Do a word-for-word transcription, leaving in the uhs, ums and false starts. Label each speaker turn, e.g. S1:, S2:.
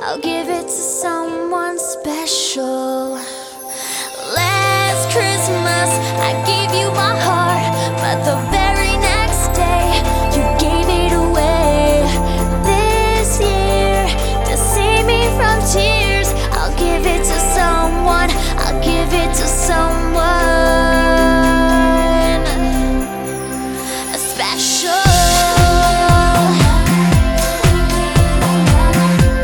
S1: I'll give it to someone special. Last Christmas I gave you my heart, but the very next day you gave it away. This year, to save me from tears, I'll give it to someone, I'll give it to someone.